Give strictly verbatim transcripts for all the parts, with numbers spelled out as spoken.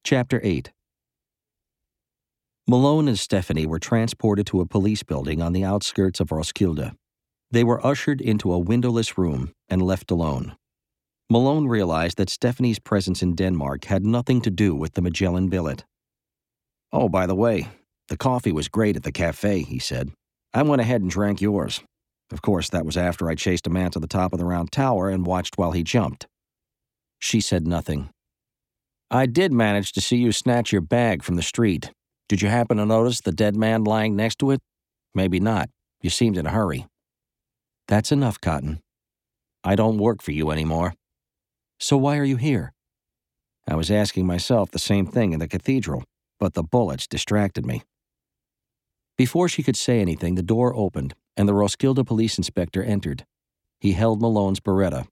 Chapter eight. Malone and Stephanie were transported to a police building on the outskirts of Roskilde. They were ushered into a windowless room and left alone. Malone realized that Stephanie's presence in Denmark had nothing to do with the Magellan billet. "Oh, by the way, the coffee was great at the cafe," he said. "I went ahead and drank yours. Of course, that was after I chased a man to the top of the round tower and watched while he jumped." She said nothing. "I did manage to see you snatch your bag from the street. Did you happen to notice the dead man lying next to it? Maybe not. You seemed in a hurry." "That's enough, Cotton. I don't work for you anymore." "So why are you here?" "I was asking myself the same thing in the cathedral, but the bullets distracted me." Before she could say anything, the door opened, and the Roskilde police inspector entered. He held Malone's Beretta.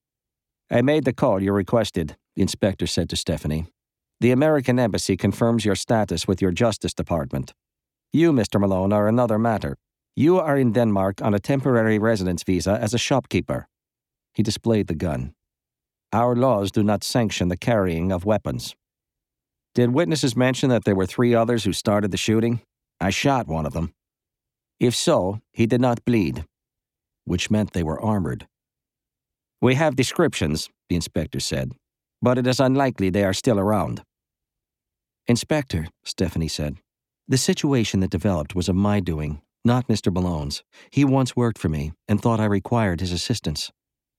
"I made the call you requested," the inspector said to Stephanie. "The American Embassy confirms your status with your Justice Department. You, Mister Malone, are another matter. You are in Denmark on a temporary residence visa as a shopkeeper." He displayed the gun. "Our laws do not sanction the carrying of weapons." "Did witnesses mention that there were three others who started the shooting? I shot one of them." "If so, he did not bleed." Which meant they were armored. "We have descriptions," the inspector said, "but it is unlikely they are still around." "Inspector," Stephanie said, "the situation that developed was of my doing, not Mister Malone's. He once worked for me and thought I required his assistance."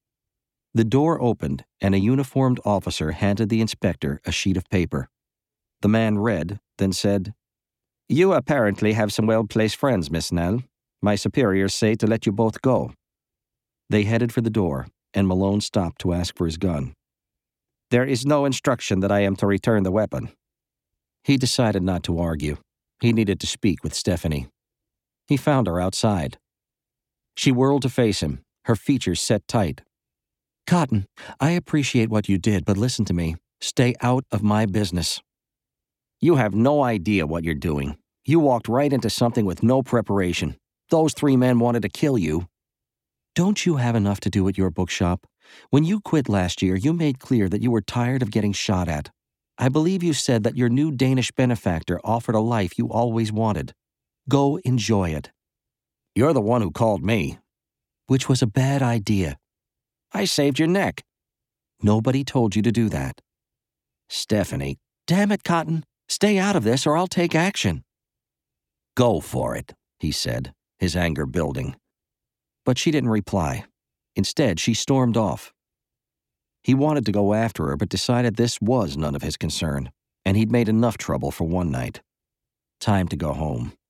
The door opened, and a uniformed officer handed the inspector a sheet of paper. The man read, then said, "You apparently have some well-placed friends, Miss Snell. My superiors say to let you both go." They headed for the door, and Malone stopped to ask for his gun. "There is no instruction that I am to return the weapon." He decided not to argue. He needed to speak with Stephanie. He found her outside. She whirled to face him, her features set tight. "Cotton, I appreciate what you did, but listen to me. Stay out of my business." "You have no idea what you're doing. You walked right into something with no preparation. Those three men wanted to kill you." "Don't you have enough to do at your bookshop? When you quit last year, you made clear that you were tired of getting shot at. I believe you said that your new Danish benefactor offered a life you always wanted. Go enjoy it." "You're the one who called me." "Which was a bad idea." "I saved your neck." "Nobody told you to do that." "Stephanie." "Damn it, Cotton. Stay out of this or I'll take action." "Go for it," he said, his anger building. But she didn't reply. Instead, she stormed off. He wanted to go after her, but decided this was none of his concern, and he'd made enough trouble for one night. Time to go home.